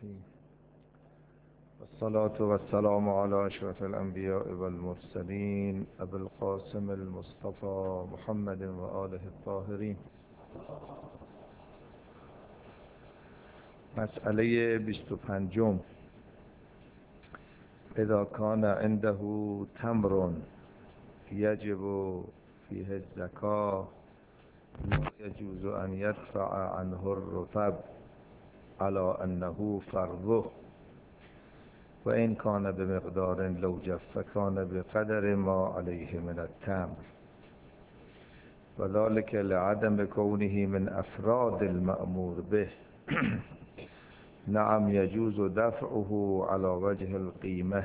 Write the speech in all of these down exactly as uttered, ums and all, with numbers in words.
الرحیم والصلاة والسلام على اشرف الانبیاء والمرسلین ابی القاسم المصطفى محمد و آله الطاهرین. مسئله بیست و پنجم: اذا کان عنده تمر یجب فیه الزکاة لا یجوز ان یدفع عنه الرطب على انه فرضه و این کان بمقدار لو جف کان بقدر ما علیه من التمر وذلك لعدم كونه من افراد المأمور به. نعم يجوز دفعه على وجه القيمة،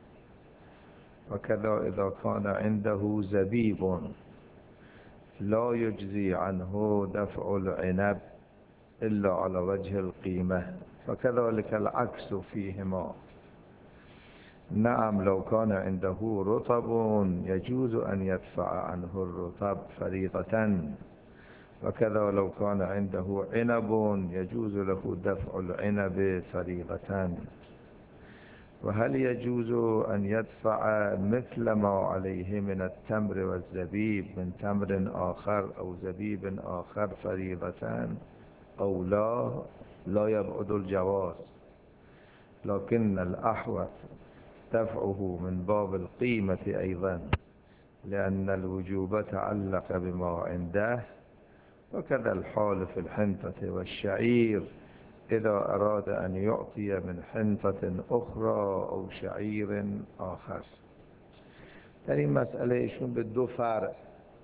وكذا إذا كان عنده زبيب لا يجزي عنه دفع العنب إلا على وجه القيمة، وكذلك العكس فيهما. نعم لو كان عنده رطب يجوز أن يدفع عنه الرطب فريضة، وكذا لو كان عنده عنب يجوز له دفع العنب فريضة. وهل يجوز أن يدفع مثل ما عليه من التمر والزبيب من تمر آخر أو زبيب آخر فريضة أو لا؟ لا يبعد الجواز، لكن الأحوط دفعه من باب القيمة أيضا، لأن الوجوب تعلق بما عنده، وكذا الحال في الحنطة والشعير إذا أراد أن يعطي من حنطة أخرى أو شعير آخر. در این مسئله ایشون به دو فرع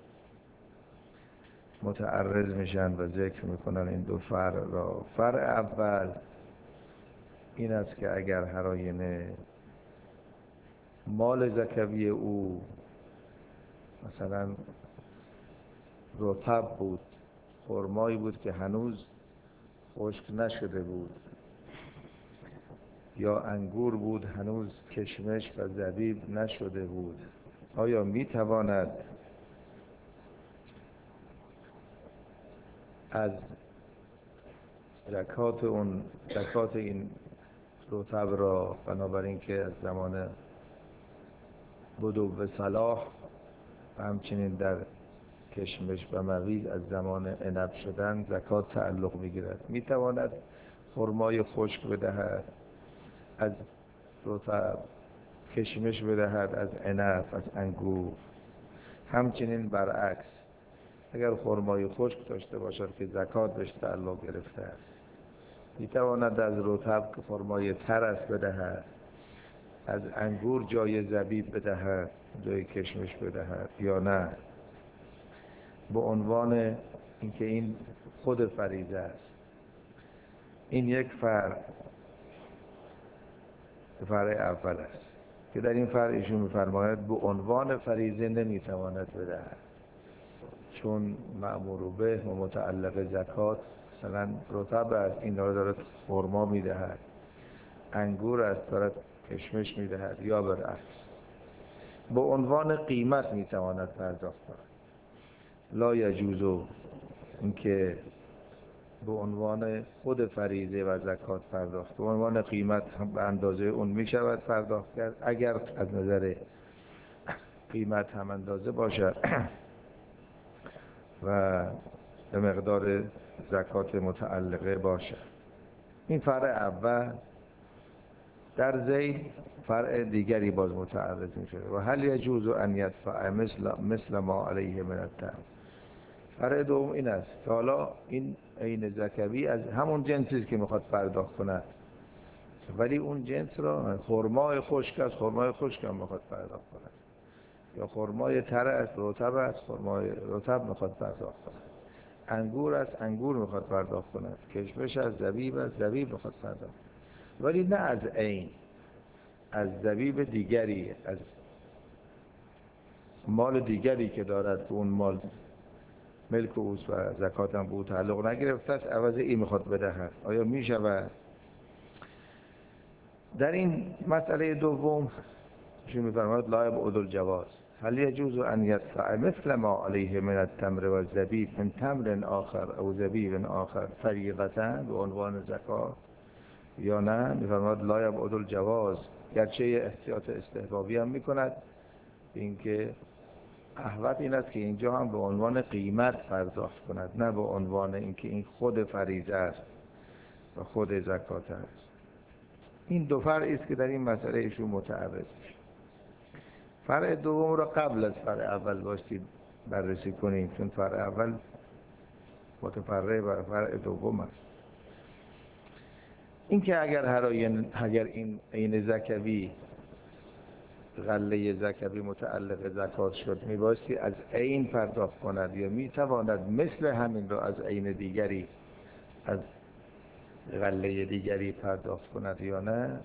متعرض میشن و ذکر میکنن این دو فرع را. فرع اول این است که اگر هر آینه مال زکوی او مثلا رطب بود، خرمایی بود که هنوز خشک نشده بود، یا انگور بود هنوز کشمش و زبیب نشده بود، آیا می تواند از زکات اون زکات این رطب را بنابراین که از زمان بدو به صلاح و همچنین در کشمش و مویز از زمان عنب شدن زکات تعلق میگیرد، میتواند خرمای خشک بدهد از رطب، کشمش بدهد از عنب، از انگور. همچنین برعکس اگر خرمای خشک داشته باشد که زکات بهش تعلق گرفته است، میتواند از رطب که خرمای تر است بدهد، از انگور جای زبیب بدهد، جای کشمش بدهد یا نه، به عنوان اینکه این خود فریضه است. این یک فرع فرع اول است که در این فرع ایشون می‌فرماید به عنوان فریضه نمیتواند بدهد، چون مأمور به و متعلق زکات مثلا رطب است، این داره داره خرما میدهد، انگور است داره کشمش میدهد، یا برعکس. به عنوان قیمت میتواند پرداخت کند. لا یجوز اینکه به عنوان خود فریضه و زکات پرداخت، به عنوان قیمت هم به اندازه اون میشود پرداخت کرد اگر از نظر قیمت هم اندازه باشد و به مقدار زکات متعلقه باشد. این فرع اول. در ذیل فرع دیگری باز متعرض می شده: و هل یجوز ان یدفع مثل مثل ما علیه من التمر. فرع دوم این است که حالا این عین زکوی از همون جنسی است که میخواد پرداخت کند، ولی اون جنس را خرمای خشک است، خرمای خشک هم میخواد پرداخت کند، یا خرمای تر است، رطب است، خرمای رطب میخواد پرداخت کند، انگور است، انگور میخواد پرداخت کند، کشمش است، زبیب است، زبیب میخواد پرداخت کند، ولی نه از عین، از زبیب دیگری، از مال دیگری که دارد که اون مال ملک اوست و زکات هم به او تعلق نگرفته است، عوض این میخواد بدهد. آیا میشود؟ در این مسئله دوم چون میفرماید لا یبعد الجواز. هل یجوز ان یدفع مثل ما علیه من التمر و الزبیب من تمر آخر او زبیب آخر فریضة به عنوان زکات؟ یا نه؟ میفرماد لا یبعد الجواز، گرچه احتیاط استحبابی هم میکند، اینکه احوط این است که اینجا هم به عنوان قیمت پرداخت کند، نه به عنوان اینکه این خود فریضه است و خود زکات است. این دو فرعی است که در این مسئله ایشون متعرض میشه. فرع دوم را قبل از فرع اول باشید بررسی کنیم، چون فرع اول متفرع بر فرع دوم است. این که اگر هر آین اگر این عین زکوی غله زکوی متعلق زکات شد، میبایستی از عین پرداخت کند یا میتواند مثل همین را از عین دیگری، از غله دیگری پرداخت کند یا نه؟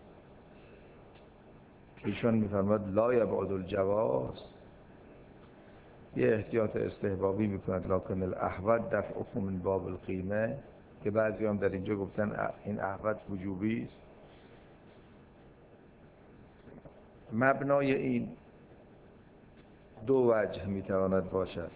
ایشون میفرماد لا یبعد الجواز، یه احتیاط استحبابی میکند، لکن الاحوط دفعه من باب القیمه، که بعضی هم در اینجا گفتن این احوط وجوبی است. مبنای این دو وجه میتواند باشد.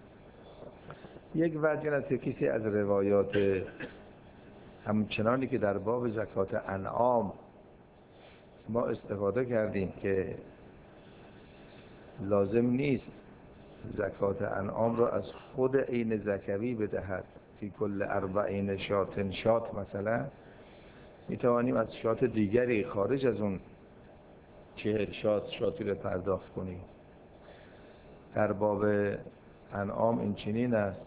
یک وجه این است که کسی از روایات همچنانی که در باب زکات انعام ما استفاده کردیم که لازم نیست زکات انعام را از خود عین زکوی بدهد، فی کل اربعین شاتن شات مثلا، میتوانیم از شات دیگری خارج از اون چهل شات شاتی رو پرداخت کنیم. در باب انعام این چنین است.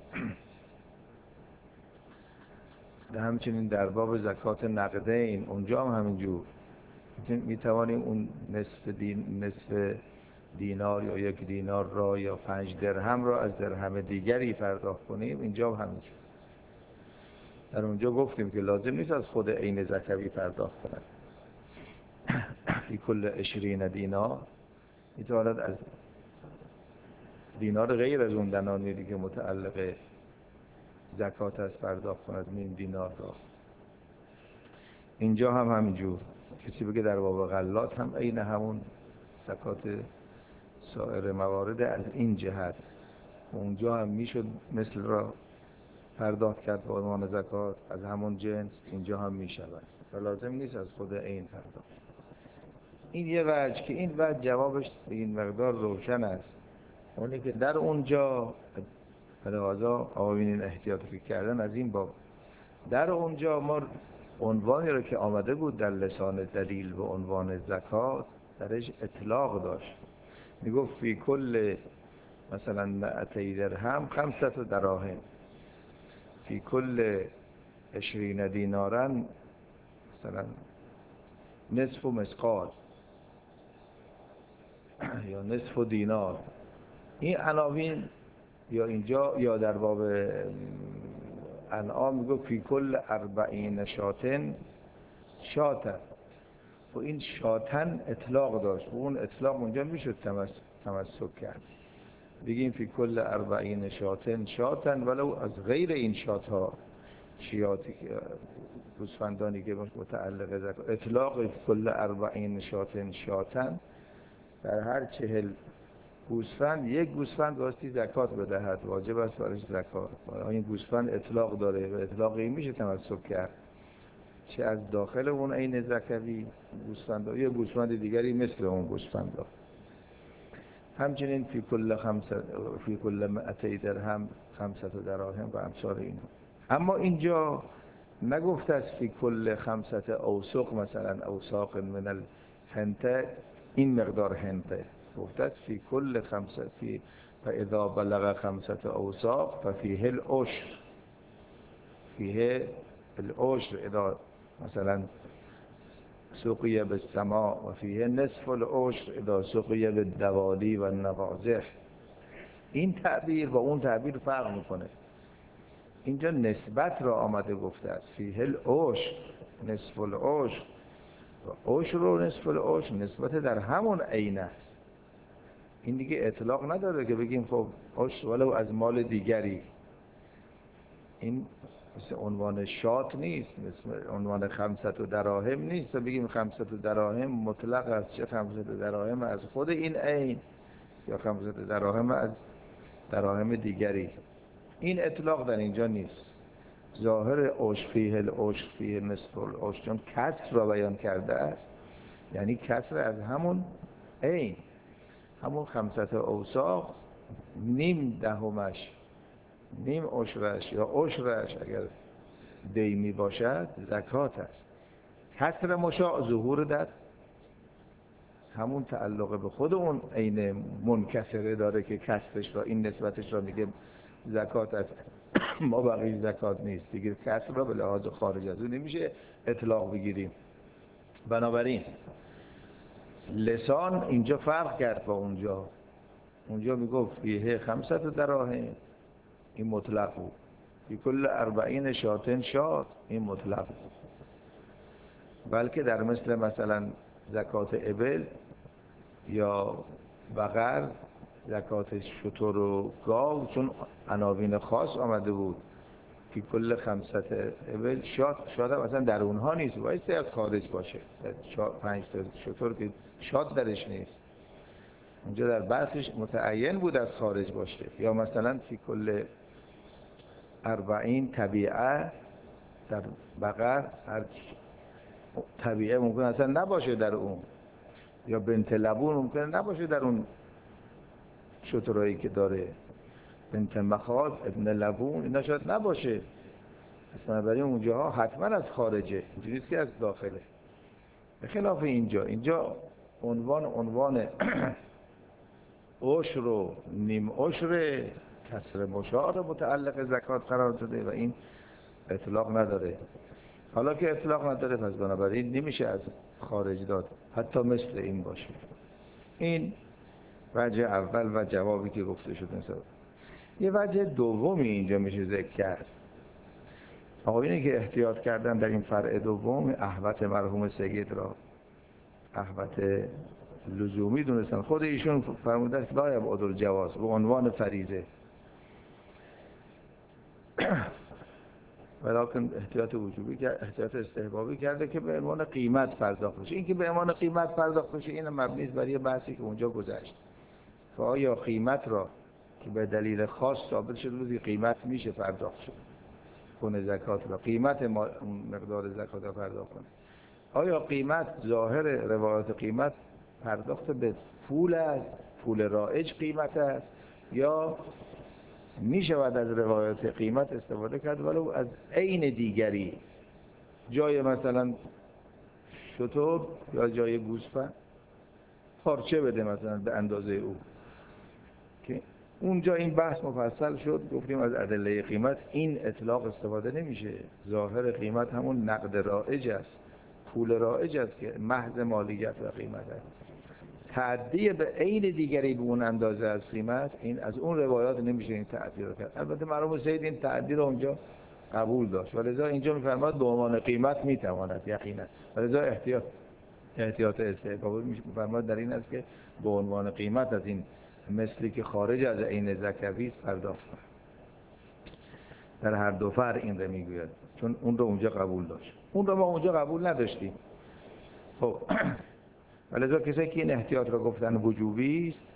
همچنین در باب زکات نقدین اونجا هم همینجور میتوانیم اون نصف دین نصف دینار یا یک دینار را یا پنج درهم را از درهم دیگری پرداخت کنیم، اینجا هم همینجور. در اونجا گفتیم که لازم نیست از خود عین زکوی پرداخت کنند. فی کل عشرین دینار میتواند از دینار غیر از اون دنانیری که متعلق زکات است پرداخت کند، این دینار را. اینجا هم همینجور. کسی بگه در باب غلات هم عین همون زکات سایر موارد از این جهت، اونجا هم میشد مثل را پرداخت کرد به عنوان زکات از همون جنس، اینجا هم میشود و لازم نیست از خود عین پرداخت. این یه وجه که این وجه جوابش این مقدار روشن است، اونی که در اونجا لحاظا آقایون احتیاطی کردن از این باب، در اونجا ما عنوانی رو که آمده بود در لسان دلیل به عنوان زکات درش اطلاق داشت. میگفت فی کل مثلا مئتی درهم خمسة دراهم، فی کل عشرین دینارن مثلا نصف و مسقال یا نصف و دینار. این عناوین یا اینجا یا در باب انعام میگه فی کل اربعین شاتن شاتن، و این شاتن اطلاق داشت و اون اطلاق اونجا میشد تمسک کرد، بگیم فی کل اربعین شاتن شاتن ولو از غیر این شات ها، شیاتی که گوسفندانی که متعلق زکات، اطلاق فی کل اربعین شاتن شاتن، در هر چهل گوسفند یک گوسفند واسطی زکات بدهد، واجب است برایش زکات. این گوسفند اطلاق داره و اطلاقی میشه تمسک کرد، چه از داخل اون عین زکوی گوسفند یا گوسفند دیگری مثل اون گوسفند. همچنین فی کل خمسه فی کل مئتی درهم خمسة دراهم و امثال اینا. اما اینجا نگفته است فی کل خمسة اوسق مثلا اوساق من الحنطه این مقدار حنطه، گفته است فی کل خمسة فی فاذا بلغ خمسة اوساق ففیه العشر، فیه العشر اذا مثلا سقی بالسماء و فیه نصف العشر اذا سقی بالدوالی و النواضح. این تعبیر با اون تعبیر فرق میکنه. اینجا نسبت را آمده گفته است فیه العشر نصف العشر، و عشر و نصف العشر نسبت در همون عین است. این دیگه اطلاق نداره که بگیم خب عشر ولو از مال دیگری. این مثل عنوان شات نیست، مثل عنوان خمسة دراهم نیست و بگیم خمسة دراهم مطلق است، چه خمسة دراهم از خود این عین یا خمسة دراهم از دراهم دیگری. این اطلاق در اینجا نیست. ظاهر عشر فیه العشر فیه نصف العشر چون کسر را بیان کرده است، یعنی کسر از همون عین، همون خمسط اوساق نیم دهمش، نیم عشرش یا عشرش اگر دیمی باشد زکات است. کسر مشاع ظهور در همون تعلق به خود اون عین منکسره داره که کسرش را، این نسبتش را میگه زکات است. ما بقیه زکات نیست دیگه، کسر را به لحاظ خارج از اون نمیشه اطلاق بگیریم. بنابراین لسان اینجا فرق کرد با اونجا. اونجا میگفت فیه خمسة دراهم، این مطلق بود. فی کل اربعین شاتن شات، این مطلق بود. بلکه در مثل مثلا زکات ابل یا بقر، زکات شتر و گاو، چون عناوین خاص آمده بود فی کل خمسة ابل شات، شات هم اصلا در اونها نیست، بایستی از خارج باشه. پنج تا شتر که شات درش نیست، اونجا در برخیش متعین بود از خارج باشه. یا مثلا فی کل اربعین طبیعه، در بقر هر طبیعه ممکن اصلا نباشه در اون، یا بنت لبون ممکن نباشه در اون شترهایی که داره، بنت مخاض، ابن لبون، اینا شاید نباشه اصلا. برای اونجاها حتما از خارجه، اینجوری نیست که از داخله. به خلاف اینجا، اینجا عنوان عنوان عشر و نیم عشر کسر مشاع متعلق زکات قرار داده و این اطلاق نداره. حالا که اطلاق نداره پس بنابراین نمیشه از خارج داد، حتی مثل این باشه. این وجه اول و جوابی که گفته شد. مثلا یه وجه دومی اینجا میشه ذکر کرد. آقایونی که احتیاط کردن در این فرع دوم، احوط مرحوم سید را احوط لزومی دونستن. خود ایشون فرموده است لا یبعد الجواز، به عنوان فریضه، ولیکن احتیاط وجوبی کرد، احتیاط استحبابی کرده که به عنوان قیمت پرداخت بشه. این که به عنوان قیمت پرداخت بشه این مبنی است بر یه بحثی که اونجا گذشت که آیا قیمت را که به دلیل خاص ثابت شده روزی قیمت میشه پرداخت شد کنه زکات را، قیمت مقدار زکات را پرداخت کنه. آیا قیمت ظاهر روایات قیمت پرداخت به پول است، پول رایج قیمت است، یا می شود از روایات قیمت استفاده کرد ولو از عین دیگری، جای مثلا شتر یا جای گوسفند پارچه بده مثلا به اندازه او، که اونجا این بحث مفصل شد. گفتیم از ادله قیمت این اطلاق استفاده نمیشه. ظاهر قیمت همون نقد رایج است، پول رایج است که محض مالیت و قیمت است. تعدی به عین دیگری به اون اندازه از قیمت، این از اون روایات نمیشه این تعدی رو کرد. البته مرحوم سید این تعدی رو اونجا قبول داشت، ولذا اینجا میفرماد به عنوان قیمت میتواند یقینا، ولذا احتیاط احتیاط استحبابی میفرماد در این است که به عنوان قیمت از این مثلی که خارج از عین زکوی است پرداخت کنه. در هر دو فرع این رو میگوید، چون اون رو اونجا قبول داشت، اون رو ما اونجا قبول نداشتیم. خب ولذا کسی که این احتیاط را گفتن وجوبی است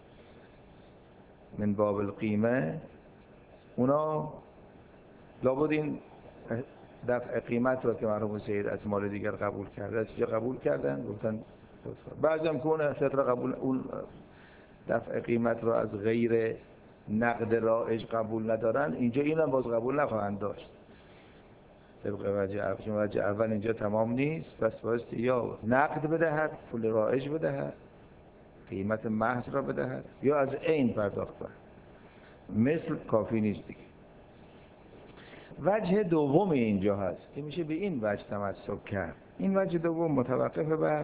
من باب القیمه، اونا لابد این دفع قیمت را که مرحوم سید از مال دیگر قبول کرده از چه قبول کردن؟ گفتن بعضی هم که اون احتیاط را قبول، اون دفع قیمت را از غیر نقد رایج قبول ندارن، اینجا این هم باز قبول نخواهند داشت. طبق وجه اول، چون وجه اول اینجا تمام نیست، پس بایستی یا نقد بدهد، پول رایج بدهد، قیمت محض را بدهد، یا از عین پرداخت کنه. مثل کافی نیست دیگه. وجه دوم اینجا هست که میشه به این وجه تمسک کرد. این وجه دوم متوقف بر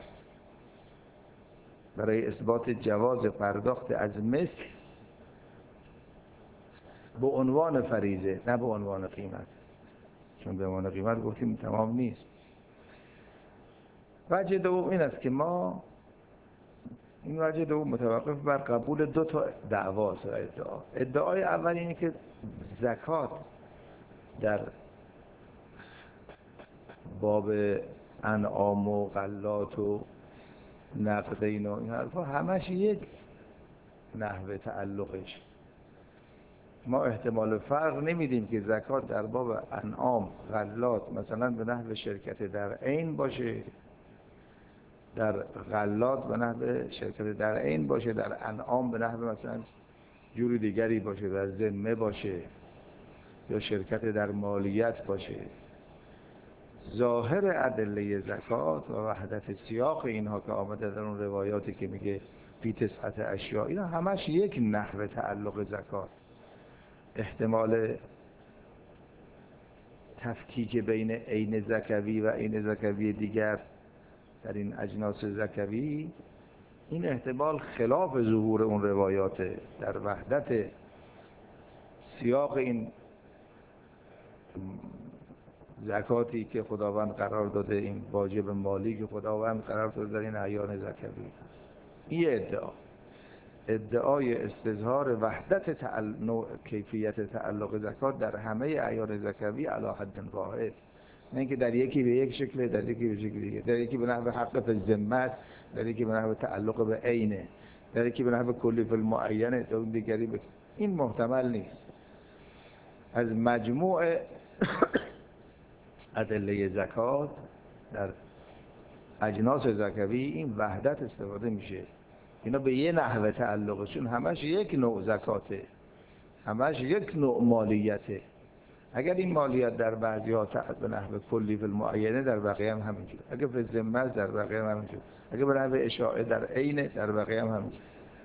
برای اثبات جواز پرداخت از مثل به عنوان فریضه، نه به عنوان قیمت، چون به عنوان قیمت گفتیم تمام نیست. وجه دوم این است که ما این وجه دوم متوقف بر قبول دو تا دعواست و ادعا. ادعای اول اینه که زکات در باب انعام و غلات و نقدین و این حرفا همش یک نحوه تعلقش، ما احتمال فرق نمیدیم که زکات در باب انعام غلات مثلا به نحو شرکت در عین باشه، در غلات به نحو شرکت در عین باشه، در انعام به نحو مثلا جور دیگری باشه، در ذمه باشه یا شرکت در مالیت باشه. ظاهر ادله زکات و وحدت سیاق اینها که آمده در اون روایاتی که میگه فی تسعت اشیاء، اینا همش یک نحو تعلق زکات. احتمال تفکیک بین عین زکوی و عین زکوی دیگر در این اجناس زکوی، این احتمال خلاف ظهور اون روایات. در وحدت سیاق این زکاتی که خداوند قرار داده، این واجب مالی که خداوند قرار داده در این اعیان زکوی، این ادعا ادعای استظهار وحدت تعلق کیفیت تعلق زکات در همه اعیان زکوی علی حد واحد، نه اینکه در یکی به یک شکل، در یکی به شکل دیگه، در یکی به نحو حق فی الذمه، در یکی به نحو تعلق به عینه، در یکی به نحو کلی فی المعینه، در اون دیگری به... این محتمل نیست. از مجموع ادله زکات در اجناس زکوی این وحدت استفاده میشه. اینا به یه نحوه تعلقشون همش یک نوع زکاته، همش یک نوع مالیته. اگر این مالیت در بعضی ها به نحو کلی فی المعینه، در بقیه هم همینجور. اگر به ذمه در بقیه هم همینجور. اگر به نحو اشاعه در عین، در بقیه هم همینجور.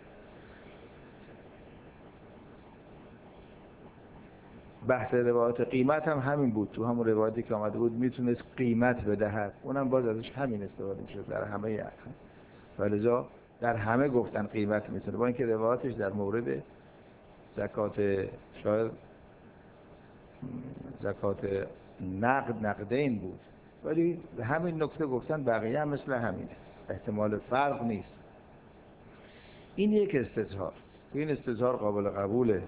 بحث روایت قیمت هم همین بود. تو همون روایتی که آمده بود میتونست قیمت بدهد، اونم باز ازش همین استفاده میشد در همه احکام. ولذا در همه گفتن قیمت میتونه، با اینکه روایتش در مورد زکات شاید زکات نقد نقدین بود، ولی همین نکته گفتن بقیه هم مثل همینه، احتمال فرق نیست. این یک استظهار، این استظهار قابل قبوله.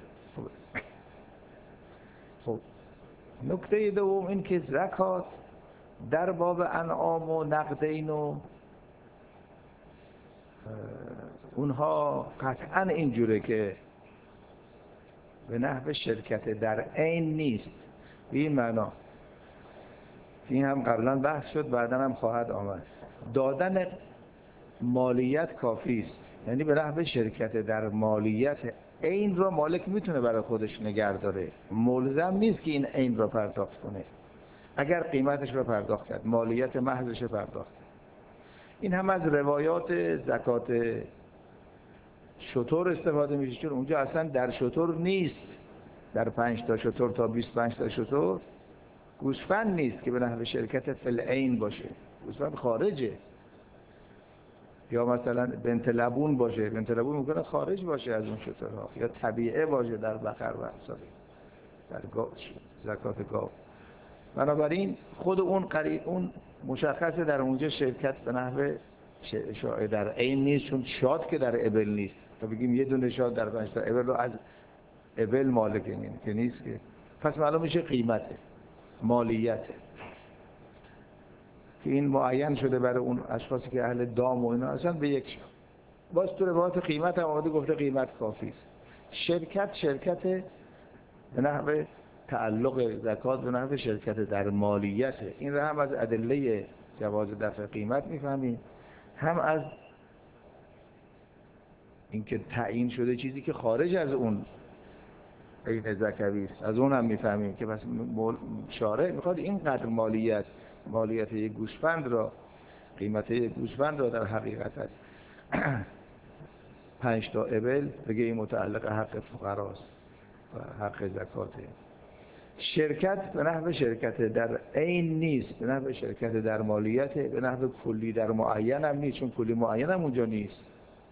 خب نکته دوم این که زکات در باب انعام و نقدین و اونها قطعا اینجوره که به نحو شرکت در عین نیست. به این معنا این هم قبلا بحث شد، بعدا هم خواهد آمد. دادن مالیت کافی است، یعنی به نحو شرکت در مالیت عین را مالک میتونه برای خودش نگه داره، ملزم نیست که این عین را پرداخت کنه. اگر قیمتش را پرداخت کرد، مالیت محضش را پرداخت کرد. این هم از روایات زکات شتر استفاده میشه، چون اونجا اصلا در شتر نیست، در پنج تا شتر تا بیست و پنج تا شتر گوسفند نیست که به نحو شرکت فی العین باشه، گوسفند خارجه. یا مثلا بنت لبون باشه، بنت لبون میکنه خارج باشه از اون شترها، یا طبیعه باشه در بقر و امثال، در گاو، زکات گاو. بنابراین خود اون قریب اون مشخصه در اونجا شرکت به نحو شاید در عین نیست، چون شاد که در ابل نیست. تا بگیم یه دونه شاد در پنج تا ابل رو از ابل مالک این که نیست که، پس معلوم میشه قیمته، مالیته که این معین شده برای اون اشخاصی که اهل دام و اینا اصلا به یک شاد. باز تو روایت قیمت هم آمده گفته قیمت کافی است. شرکت شرکت به نحو تعلق زکات به نحو شرکت در مالیت، این را هم از ادله جواز دفع قیمت میفهمیم، هم از اینکه تعیین شده چیزی که خارج از اون عین زکوی است، از اون هم میفهمیم که پس شارع میخواد اینقدر مالیت مالیت یک گوسفند را، قیمت یک گوسفند را در حقیقت است پنج تا ابل بگه این متعلق حق فقراست و حق زکاته. شرکت به نحو شرکت در عین نیست، به نحو شرکت در مالیت، به نحو کلی در معین هم نیست، چون کلی معین هم اونجا نیست.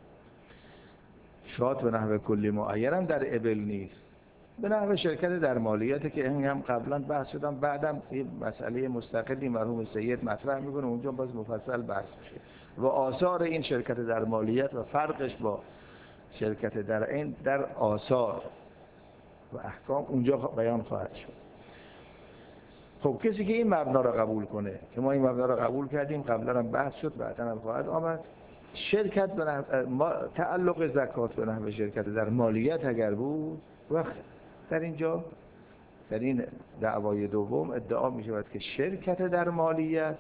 شاد به نحو کلی معین هم در ابل نیست، به نحو شرکت در مالیت که این هم قبلا بحث شدم، بعدم این مسئله مستقلی مرحوم سید مطرح میکنه، اونجا باز مفصل بحث میشه و آثار این شرکت در مالیت و فرقش با شرکت در عین در آثار و احکام اونجا بیان خواهد شد. خب کسی که این مبنا را قبول کنه که ما این مبنا را قبول کردیم، قبلا هم بحث شد، بعدا هم خواهد آمد، شرکت به تعلق زکات به نحو شرکت در مالیت اگر بود، وقت در اینجا در این دعوای دوم ادعا می شود که شرکت در مالیت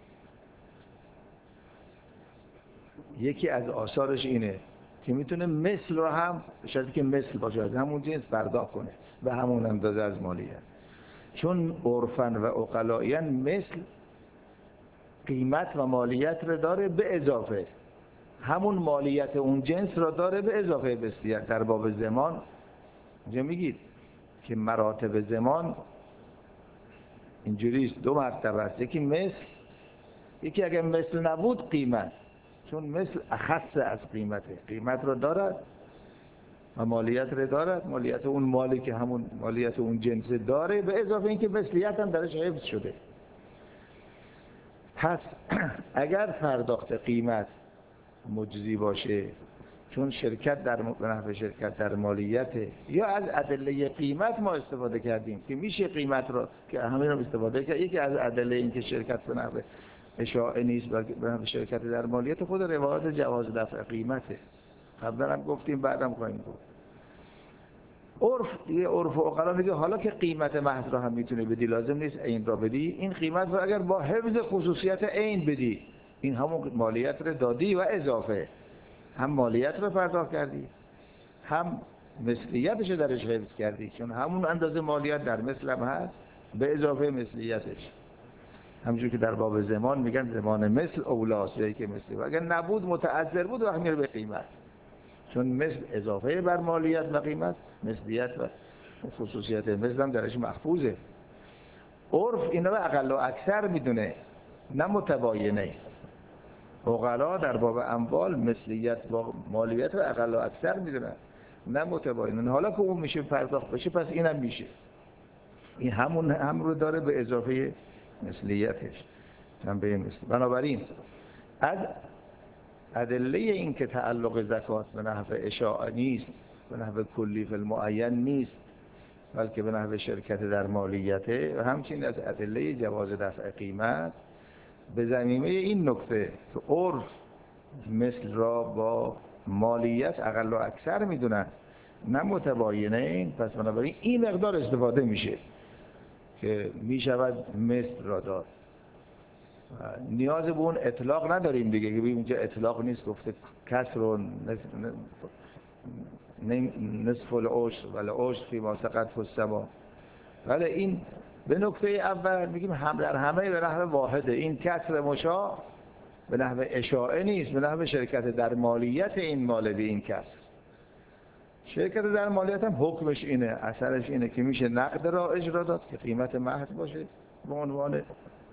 یکی از آثارش اینه که میتونه مثل رو هم به شرطی که مثل باشه از همون جنس پرداخت کنه به همون اندازه از مالیت، چون عرفاً و عقلائیاً مثل قیمت و مالیت رو داره به اضافه، همون مالیت اون جنس را داره به اضافه مثلیت. در باب زمان اینجا میگید که مراتب زمان اینجوریست، دو مرتبه است، یکی مثل، یکی اگه مثل نبود قیمت، چون مثل اخص از قیمته، قیمت رو دارد و مالیت رو دارد، مالیت اون مالی که همون مالیت اون جنس داره به اضافه اینکه مثلیت هم درش حفظ شده. پس اگر پرداخت قیمت مجزی باشه چون شرکت در نحو شرکت در مالیت یا از ادله قیمت ما استفاده کردیم که میشه قیمت رو که همین رو استفاده کرد، یکی از ادله این که شرکت به نحو اشاعه نیست بلکه به نحو شرکت در مالیت خود روایت جواز دفع قیمته، قبلا هم گفتیم بعدم خواهیم گفت. عرف دیگه، عرف و عقلا میگه حالا که قیمت محض را هم میتونه بدی لازم نیست عین را بدی، این قیمت رو اگر با حفظ خصوصیت عین بدی این همون مالیت رو دادی و اضافه، هم مالیت رو پرداخت کردی هم مثلیتش رو درش حفظ کردی، چون همون اندازه مالیت در مثل هم هست به اضافه مثلیتش. همونجور که در باب زمان میگن زمان مثل اولاست، جایی که مثل و اگر نبود متعذر بود وقت میره به قیمت، چون مثل اضافه بر مالیت و قیمت، مثلیت و خصوصیت مثل هم درش محفوظه. عرف اینا رو اقل و اکثر میدونه نه متباینه. عقلا در باب اموال مثلیت با مالیت رو اقل و اکثر میدونن نه متباینه. حالا که اون میشه پرداخت بشه پس اینم میشه، این همون هم رو داره به اضافه مثلیتش جنبه مثل. بنابراین از ادله این که تعلق زکات به نحو اشاعه نیست، به نحو کلی فی المعین نیست بلکه به نحو شرکت در مالیته، و همچنین از ادله جواز دفع قیمت به ضمیمه این نکته که عرف مثل را با مالیت اقل و اکثر میدونن نه متباینه این، پس بنابراین این مقدار استفاده میشه که میشود مثل را داد. نیاز به اون اطلاق نداریم دیگه که ببینیم اینجا اطلاق نیست، گفته کسر و نصف العشر ولی عشر فی ما سقط فی السما، ولی این به نکته اول میگیم هم در همه به نحو واحده، این کسر مشاع به نحو اشاعه نیست، به نحو شرکت در مالیت این مال به این کسر. شرکت در مالیت هم حکمش اینه، اثرش اینه که میشه نقد را اجرا داد که قیمت محض باشه به عنوان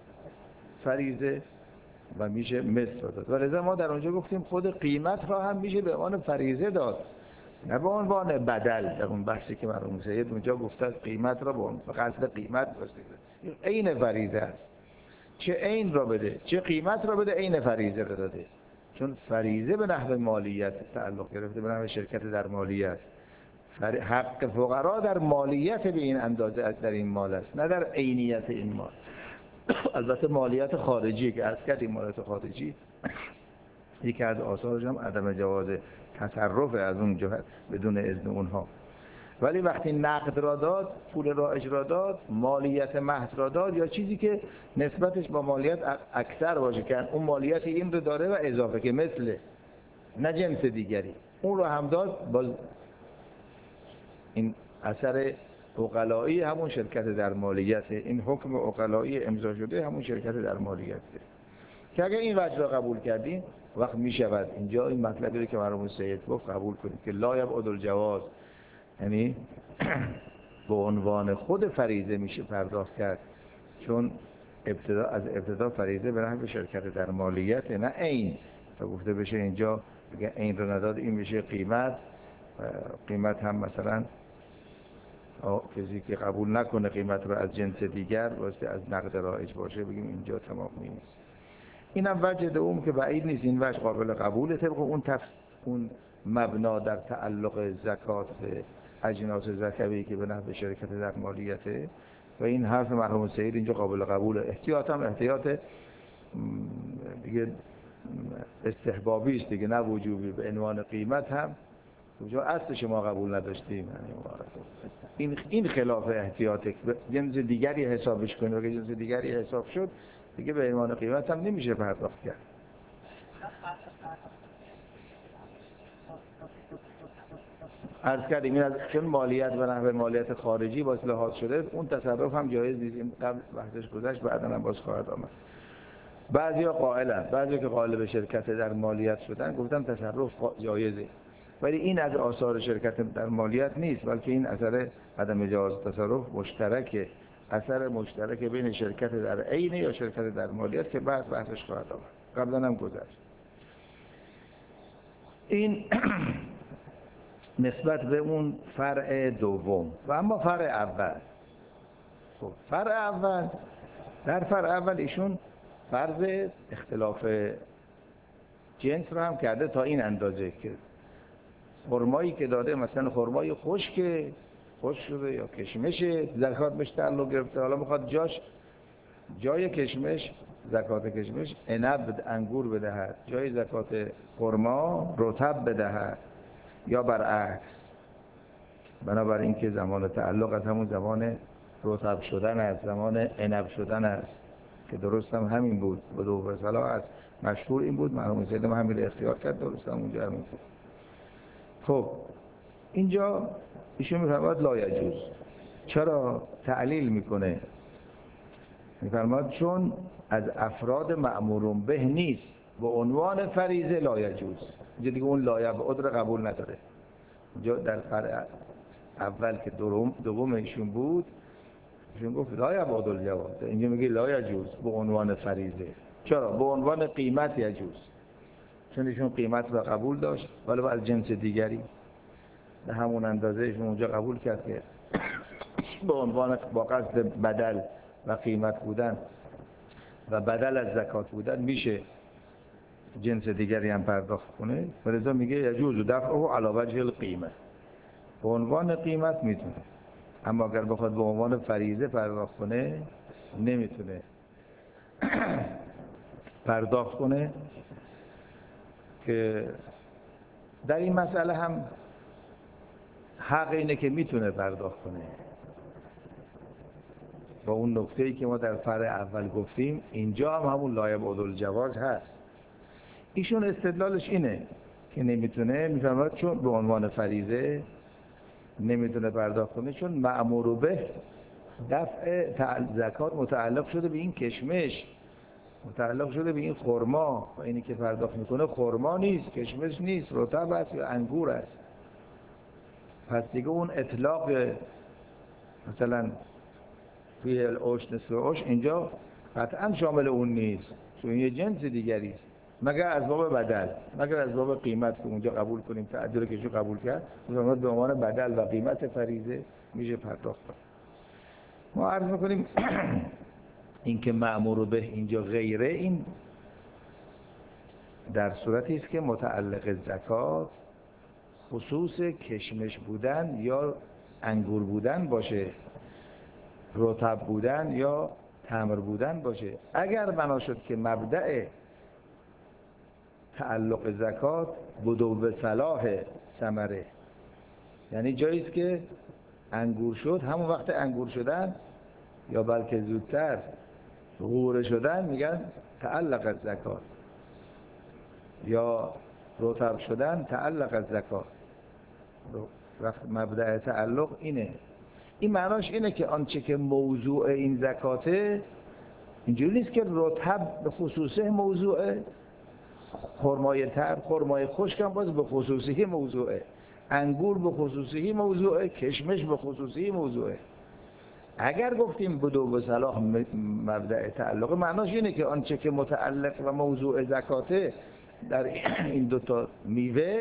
فریضه و میشه مثل را داد، و لذا ما در اونجا گفتیم خود قیمت را هم میشه به عنوان فریضه داد نه به عنوان بدل. در اون بحثی که مرحوم سید اونجا گفته قیمت را به قصد قیمت واسطه عین فریضه است، چه عین را بده چه قیمت را بده عین فریضه را داده، چون فریضه به نحو مالیت تعلق گرفته، به نحو شرکت در مالیت. حق فقرا در مالیت به این اندازه در این مال است نه در عینیت این مال. البته مالیت خارجی که عرض کردیم، مالیت خارجی یکی از آثارش هم عدم جواز تصرف از اون جهت بدون اذن اونها، ولی وقتی نقد را داد، پول را اجرا داد، مالیت محض را داد یا چیزی که نسبتش با مالیت اکثر باشه که اون مالیت این رو داره و اضافه که مثل نه جنس دیگری اون رو هم داد، باز این اثر عقلایی همون شرکت در مالیت، این حکم عقلایی امضا شده همون شرکت در مالیت که اگر این وجه را قبول کردیم وقت می شود اینجا این مطلبی رو که مرحوم سید گفت قبول کنید که لا یبعد الجواز، یعنی به عنوان خود فریضه میشه پرداخت کرد، چون ابتدا از ابتدا فریضه به نحو شرکت در مالیت نه عین، تا گفته بشه اینجا اگه عین رو نداد این میشه قیمت، قیمت هم مثلا کسی که قبول نکنه قیمت رو از جنس دیگر واسه از نقد رایج باشه بگیم اینجا تمام نیست. اینم وجه دوم که بعید نیست این وجه قابل قبوله طبق اون تفس... اون مبنا در تعلق زکات به اجناس زکوی که به نحو شرکت در مالیته، و این حرف مرحوم سید اینجا قابل قبوله. احتیاط هم احتیاط دیگه استحبابی است دیگه نه وجوبی، به عنوان قیمت هم اونجا اصلش ما قبول نداشتیم. یعنی این این خلاف احتیاطه. جنس دیگری حسابش کنه و که جنس دیگری حساب شد دیگه به عنوان قیمت هم نمیشه پرداخت کرد. عرض کردیم این از چون مالیت و نحوه مالیت خارجی باز لحاظ شده، اون تصرف هم جایز نیست. این قبل بحثش گذشت، بعدا هم باز خواهد آمد. بعضیا قائلن، بعضیا که قائل به شرکت در مالیت شدن گفتن تصرف جایزه، ولی این از آثار شرکت در مالیت نیست، بلکه این اثر عدم جواز تصرف مشترکه، اثر مشترک بین شرکت در عین یا شرکت در مالیت که بعد بحثش خواهد آمد. قبلا هم گذشت. این نسبت به اون فرع دوم. و اما فرع اول، خب فرع اول، در فرع اول ایشون فرض اختلاف جنس رو هم کرده تا این اندازه که خرمایی که داده مثلا خرمای خشک خشک شده یا کشمش زکات بهش تعلق گرفته، حالا میخواد جاش جای کشمش زکات کشمش عنب انگور بدهد، جای زکات خرما رطب بدهد یا برعکس. بنابراین که زمان تعلق از همون زمان رطب شدن است، زمان عنب شدن است که درست هم همین بود. بدو و صلاح است، مشهور این بود، مرحوم سید ما همین اختیار کرد، درست هم اونجا همین بود. خب اینجا ایشون میفرماد لا یجوز. چرا؟ تعلیل میکنه، میفرماد چون از افراد مأمورون به نیست به عنوان فریضه لا یجوز. اینجا دیگه اون لا یبعد رو قبول نداره. اینجا در فرع اول که دوم دوم ایشون بود ایشون گفت لا یبعد الجواز، اینجا میگه لا یجوز به عنوان فریضه. چرا؟ به عنوان قیمت یجوز، چون ایشون قیمت را قبول داشت ولی از جنس دیگری به همون اندازه ایشون اونجا قبول کرد که به عنوان با قصد بدل و قیمت بودن و بدل از زکات بودن میشه جنس دیگری هم پرداخت کنه. ولذا میگه یجوز دفعه علی وجه القیمه، به عنوان قیمت میتونه، اما اگر بخواد به عنوان فریضه پرداخت کنه نمیتونه پرداخت کنه. که در این مسئله هم حق اینه که میتونه پرداخت کنه. با اون نکته‌ای که ما در فرع اول گفتیم اینجا هم همون لا یبعد الجواز هست. ایشون استدلالش اینه که نمیتونه، میفرماد چون به عنوان فریضه نمیتونه پرداخت کنه، چون مأمور به دفع زکات متعلق شده به این کشمش، متعلق شده به این خرما، و اینی که پرداخت میکنه خرما نیست، کشمش نیست، رطب است یا انگور است. پس دیگه اون اطلاق مثلا توی العشر نصف عشر اینجا قطعا شامل اون نیست، چون یه جنس دیگری است، مگر از باب بدل، مگر از باب قیمت که اونجا قبول کنیم تعدیل که شو قبول کرد، مثلا به عنوان بدل و قیمت فریضه میشه پرداخت کنیم. ما عرض میکنیم این که مأمور به اینجا غیره، این در صورتی است که متعلق زکات خصوص کشمش بودن یا انگور بودن باشه، رطب بودن یا تمر بودن باشه. اگر بنا شد که مبدأ تعلق زکات بدو صلاح ثمره، یعنی جایی است که انگور شد، همون وقت انگور شدن یا بلکه زودتر غوره شدن میگن تعلق از زکات، یا رطب شدن تعلق از زکات. وقت مبدأ تعلق اینه. این معناش اینه که آنچه که موضوع این زکاته اینجوری نیست که رطب به خصوصه موضوعه، خرمای تر، خرمای خشک هم باز به خصوصی موضوعه، انگور به خصوصی موضوعه، کشمش به خصوصی موضوعه. اگر گفتیم بدو به صلاح مبدأ تعلق، معناش اینه که آنچه که متعلق و موضوع زکاته در این دوتا میوه،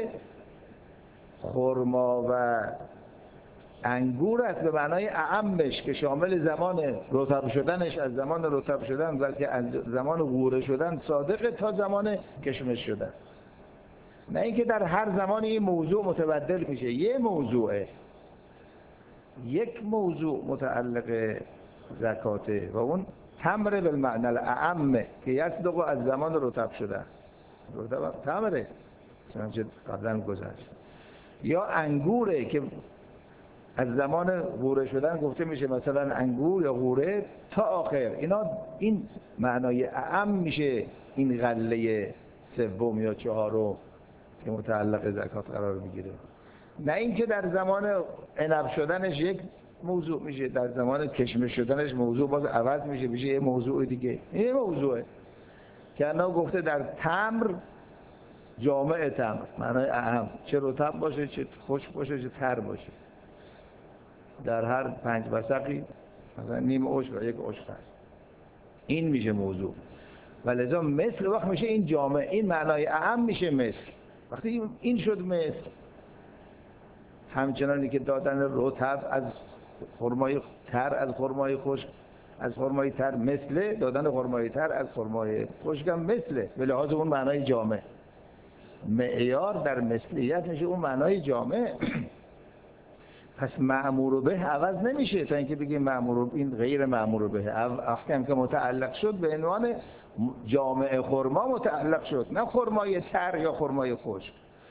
خرما و انگور است به معنای اعمش که شامل زمان رطب شدنش، از زمان رطب شدن بلکه از زمان غوره شدن صادقه تا زمان کشمش شدن. نه اینکه در هر زمانی این موضوع متبدل میشه. یه موضوعه، یک موضوع متعلق زکاته و اون تمر بالمعنی الاعم که یصدق از زمان رطب شدن، رطب تمره چنانچه قبلا گذشت، یا انگوره که از زمان غوره شدن گفته میشه مثلا انگور یا غوره تا آخر. اینا این معنای اعم میشه این غله سوم یا چهارم که متعلق زکات قرار میگیره، نه اینکه در زمان عنب شدنش یک موضوع میشه، در زمان کشمش شدنش موضوع باز عوض میشه میشه یه موضوع دیگه. این موضوعه که انا گفته در تمر جامع تمر معنای اهم، چه رطب باشه چه خشک باشه چه تر باشه، در هر پنج وسقی مثلا نیم عشر یا یک عشر هست، این میشه موضوع. و لذا مثل وقت میشه این جامع، این معنای اهم میشه مثل. وقتی این شد مثل، همچنانی که دادن رطب از خرمای تر از خرمای خشک از خرمای تر مثله، دادن خرمای تر از خرمای خشک هم مثله، به لحاظ اون معنای جامع. معیار در مثلیت میشه اون معنای جامع. پس مأمور به عوض نمیشه تا اینکه بگیم مأمور این غیر مأمور به. احکام که متعلق شد به عنوان جامع خرما متعلق شد، نه خرمای تر یا خرمای خشک.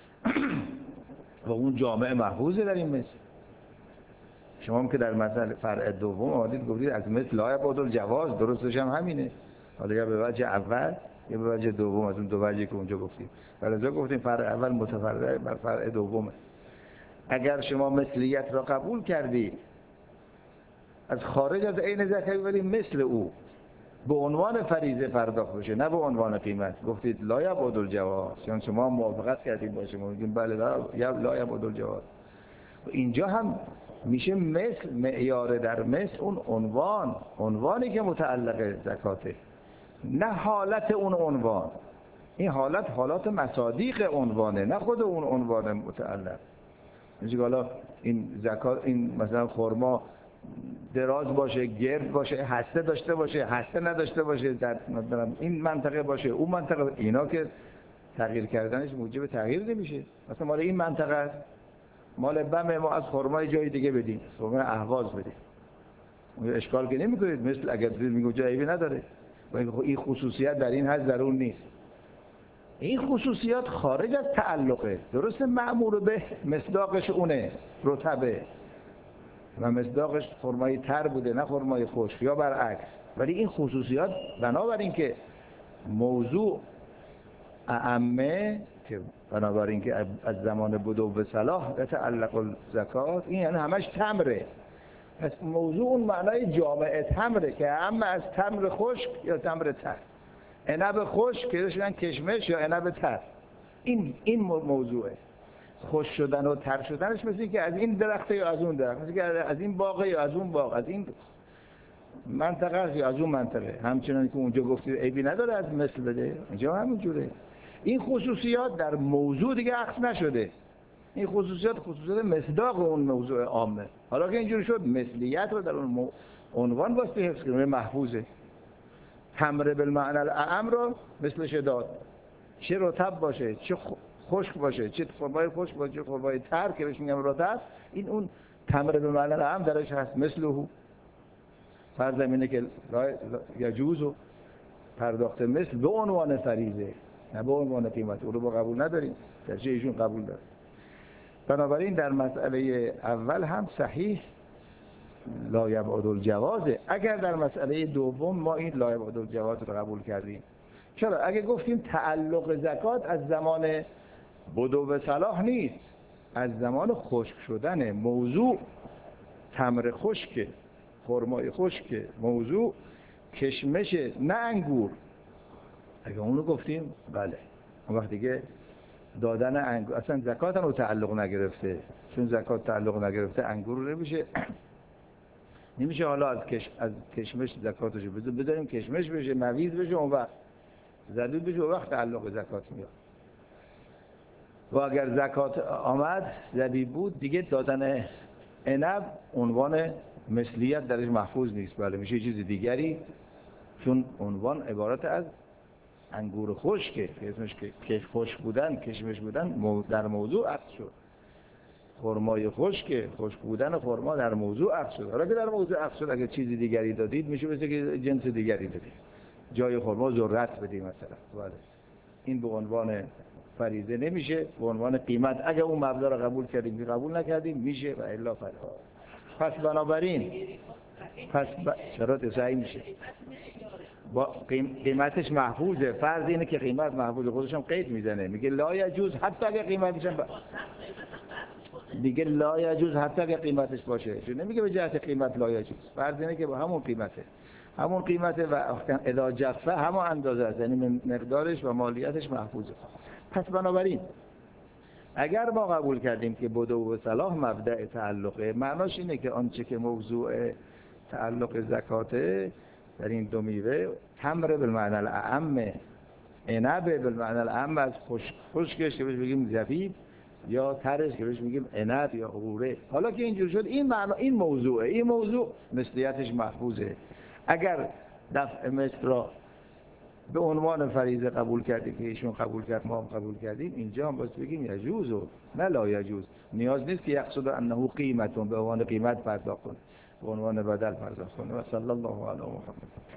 و اون جامع محفوظه در این مثل. شما هم که در مثل فرع دوم آمدید گفتید از مثل لا یبعد الجواز، درستش هم همینه، حالا یا به وجه اول یا به وجه دوم از اون دو وجهی که اونجا گفتیم. ولذا گفتیم فرع اول متفرع بر فرع دومه. اگر شما مثلیت را قبول کردی از خارج از عین زکات ولی مثل او به عنوان فریضه پرداخت بشه نه به عنوان قیمت، گفتید لا یبعد الجواز، یعنی شما موافقت کردید باشه ما میگیم بله لا یبعد الجواز. اینجا هم میشه مثل معیار در مثل اون عنوان، عنوانی که متعلق زکاته، نه حالت اون عنوان. این حالت حالات مصادیق عنوانه، نه خود اون عنوان متعلق. میگه حالا این زکات این مثلا خرما دراز باشه، گرد باشه، هسته داشته باشه، هسته نداشته باشه، در این منطقه باشه، اون منطقه، اینا که تغییر کردنش موجب تغییر نمیشه. مثلا مال این منطقه است، مال بم ما از خرمای جای دیگه بدیم، خرمای اهواز بدیم، اون اشکال که نمیکنید. مثل اگر میگم جایی نداره و این خصوصیت در این حد ضرور نیست. این خصوصیات خارج از تعلقه، درست مأمور به مصداقش اونه رطبه و مصداقش خرمای تر بوده نه خرمای خشک یا برعکس، ولی این خصوصیات بنابراین که موضوع اعمه که بنابراین که از زمان بدو به صلاح تعلق الزکات، این یعنی همش تمره. پس موضوع اون معنای جامع تمره که اعم از تمر خشک یا تمر تر، عنب خشک که داشتن کشمش یا عنب تر. این این موضوعه. خشک شدن و تر شدنش مثل اینکه از این درخته یا از اون درخت، مثل اینکه از این باغ یا از اون باغ، از این منطقه یا از اون منطقه. همچنان که اونجا گفتید عیبی نداره از مثل بده، اینجا همین جوره. این خصوصیات در موضوع دیگه عکس نشده. این خصوصیات خصوصیات مصداق اون موضوع عامه. حالا که اینجوری شد مثلیت رو در اون عنوان واسه حفظ کنیم محفوظه. تمر بالمعنى الاعم رو مثل شداد، چه رطب باشه چه خشک باشه، چه خرمای خشک باشه چه خرمای تر که بهش میگم رطب، این اون تمر بالمعنى الاعم درش هست. مثله فرض اینه که یجوز و پرداخت مثل به عنوان فریضه نه به عنوان قیمت، اون رو با قبول نداریم، درجه ایشون قبول داره. بنابراین در مسئله اول هم صحیح لا یبعد الجوازه. اگر در مسئله دوم ما این لا یبعد الجواز رو قبول کردیم، چرا؟ اگه گفتیم تعلق زکات از زمان بدو به صلاح نیست، از زمان خشک شدن موضوع تمر خشک، خرمای خشک، موضوع کشمش نه انگور. اگه اونو گفتیم بله، اون وقت دیگه دادن انگور اصلا زکات هم تعلق نگرفته، چون زکات تعلق نگرفته انگور رو نمیشه نمیشه حالا از کش از کشمش زکاتشو بذاریم کشمش بشه، مویز بشه، اون وقت زدود بشه، اون وقت تعلق زکات میاد. و اگر زکات آمد زبیب بود دیگه دادن عنب عنوان مثلیت درش محفوظ نیست، بله میشه چیز دیگری، چون عنوان عبارت از انگور خشکه که اسمش که خشک بودن کشمش بودن در موضوع عکس شد. خرمای خشک، خشک بودن خرما در موضوع عکس شد. حالا که در موضوع عکس شد اگه چیز دیگری دادید میشه مثل که جنس دیگری بدید، جای خرما ذرت بدید مثلا، بله این به عنوان فریضه نمیشه، به عنوان قیمت اگه اون مبلغ رو قبول کردیم قبول نکردیم میشه و الا فلا. پس بنابراین پس ب... چرا صحیح میشه با قیم... قیمتش محفوظه. فرض اینه که قیمت محفوظه، خودش هم قید میزنه میگه لا یجوز حتی اگه قیمتش هم ب... دیگه لا یجوز حتی اگه قیمتش باشه، چون نمیگه به جهت قیمت لا یجوز، فرض اینه که با همون قیمته همون قیمته و اذا جفه همون اندازه است، یعنی مقدارش و مالیاتش محفوظه. پس بنابراین اگر ما قبول کردیم که بدو و صلاح مبدأ تعلقه، معناش اینه که آنچه که موضوع تعلق زکاته در این دو میوه، تمر بالمعنی الاعم، عنب بالمعنی الاعم از خشک خشکش که بهش بگیم زبیب، یا ترش که بهش میگیم عنب یا غوره. حالا که اینجور شد این معنا این موضوعه، این موضوع مثلیتش محفوظه. اگر دفع مثل را به عنوان فریضه قبول کردیم که ایشون قبول کرد ما هم قبول کردیم، اینجا هم باید بگیم یجوز و نه لا یجوز. نیاز نیست که یقصد انه قیمتون به عنوان قیمت پرداخت کنه، به عنوان بدل پرداخت کنه. و صلی الله علی محمد.